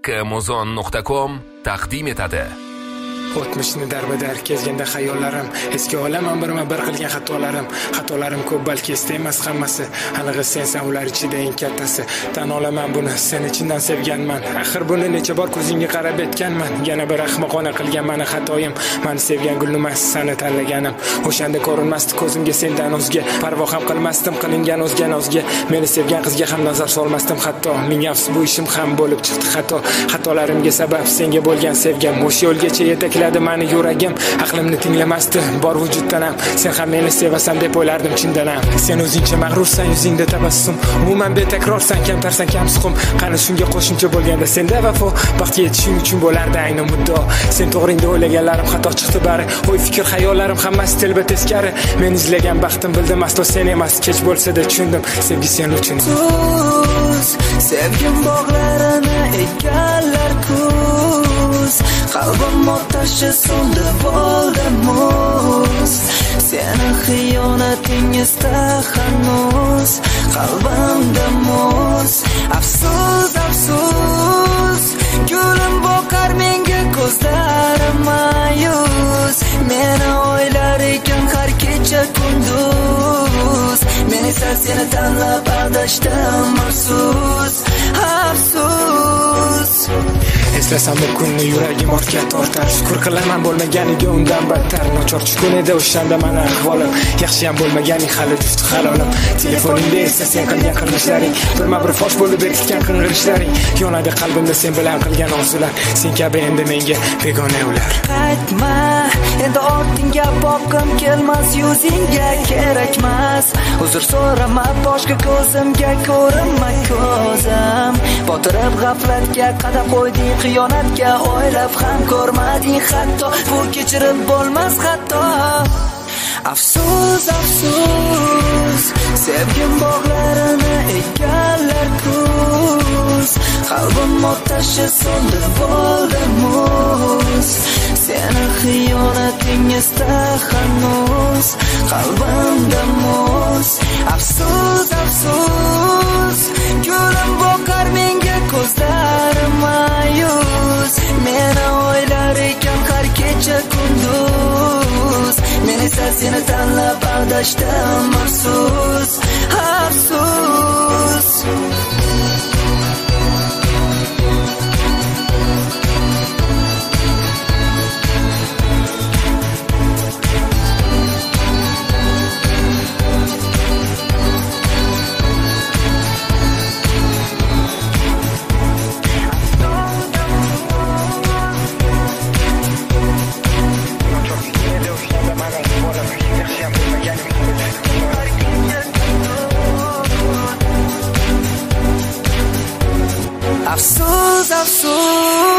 kmuzon.com taqdim etadi. O'tmishni darbadar kezganda xayollarim, eski olaman birma-bir qilgan xatolarim ko'p, balki esda emas hammasi. Anig'i sensan ular ichida eng kattasi. Tan olaman buni, sen chindan sevganman. Axir buni necha bor ko'zingga qarab etganman. Yana bir ahmoqona qilgan meni xatoyim. Meni sevgan gulmas seni tanlaganim. O'shanda ko'rinmasdi ko'zimga sendan o'zga. Parvo ham qilmasdim qilingan o'zga nozga. Meni sevgan qizga ham nazar solmasdim hatto. Ming afsus bu ishim ham bo'lib chiqdi xato. Xatolarimga sabab senga bo'lgan sevgim. O'sha yo'lgacha yetakladi meni yuragim. Aqlimni tinglamasdi bor vujuddan ham. Sen ham meni sevasan deb o'ylardim chindan ham. Sen o'zingcha mag'rursan, yuzingda tabassum. Umuman betakrorsan, kamtarsan, kamsuqum. Qani shunga qo'shimcha bo'lganda senda vafo. Baxtga yetishing uchun bo'lardi ayni muddao. Sen to'g'ringda o'ylaganlarim xato chiqdi bari. O'y fikr xayollarim hammasi telba teskari. Men izlagan baxtim bildim aslo sen emas. Kech bo'lsa-da tushundim sevgi sen uchun. Sevgim bog'larini egallar kuz. Qalbim otashi so'ndi bo'ldi muz. Seni xiyonating esda hanuz. Qalbimda muz. Afsus, afsus. Gulim boqar menga ko'zlarim mayus. Meni o'ylar ekan har kecha kunduz. Men esa seni tanlab adashdim, afsus, afsus. Eslasam bu kunni yuragim ortga tortar. Shukr qilaman bo'lmaganiga undan battar. Nochor tushgan edi o'shanda mana ahvolim. Yaxshi ham bo'lmaganing hali jufti halolim. Telefoningda esa sen qilgan qilmishlaring, birma-bir fosh bo'lib berkitgan qing'irishlaring. Yonadi qalbimda sen bilan qilgan orzular. Sen kabi endi menga begona ular. Qaytma, endi ortingga boqim kelmas, yuzingga kerakmas. Uzr so'rama boshqa ko'zimga ko'rinma ko'zim. Botirib g'aflatga qadam qo'yding, xiyonatga o'ylab ham ko'rmading hatto. Bu kechirib bo'lmas xato. Afsus, afsus. Sevgim bog'larini egallar kuz. Qalbim otashi so'ndi bo'ldi muz. Seni xiyonating esda hanuz. Qalbimda muz. Afsus, afsus. Gulim boqar menga ko'zlarim mayus. Meni o'ylar ekan har kecha kunduz. Men esa seni tanlab adashdim, afsus, afsus. Afsus, afsus.